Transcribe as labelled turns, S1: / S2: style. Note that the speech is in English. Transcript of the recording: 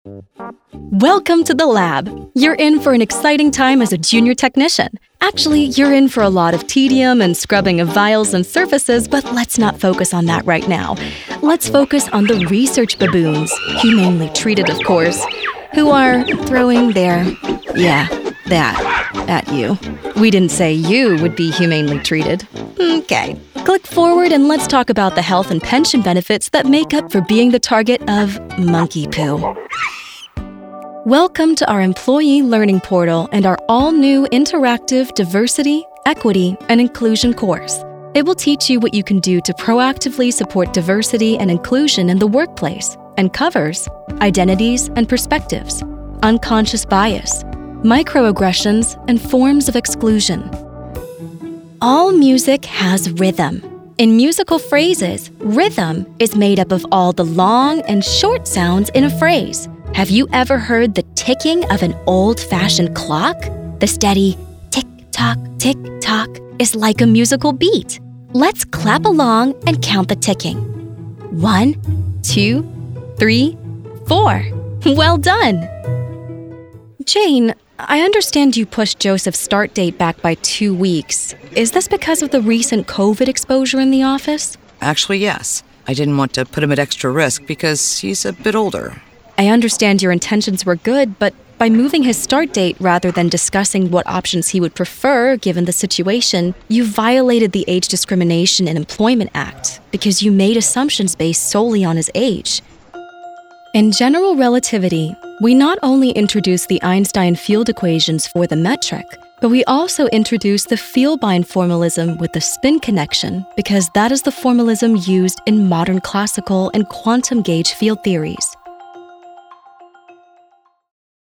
S1: Welcome to the lab. You're in for an exciting time as a junior technician. Actually, you're in for a lot of tedium and scrubbing of vials and surfaces, but let's not focus on that right now. Let's focus on the research baboons, humanely treated, of course, who are throwing their, that at you. We didn't say you would be humanely treated. Okay. Click forward and let's talk about the health and pension benefits that make up for being the target of monkey poo. Welcome to our Employee Learning Portal and our all-new interactive diversity, equity, and inclusion course. It will teach you what you can do to proactively support diversity and inclusion in the workplace and covers identities and perspectives, unconscious bias, microaggressions, and forms of exclusion. All music has rhythm. In musical phrases, rhythm is made up of all the long and short sounds in a phrase. Have you ever heard the ticking of an old-fashioned clock? The steady tick-tock, tick-tock is like a musical beat. Let's clap along and count the ticking. 1, 2, 3, 4. Well done! Jane, I understand you pushed Joseph's start date back by 2 weeks. Is this because of the recent COVID exposure in the office?
S2: Actually, yes. I didn't want to put him at extra risk because he's a bit older.
S1: I understand your intentions were good, but by moving his start date rather than discussing what options he would prefer given the situation, you violated the Age Discrimination in Employment Act because you made assumptions based solely on his age. In general relativity, we not only introduce the Einstein field equations for the metric, but we also introduce the Vielbein formalism with the spin connection because that is the formalism used in modern classical and quantum gauge field theories.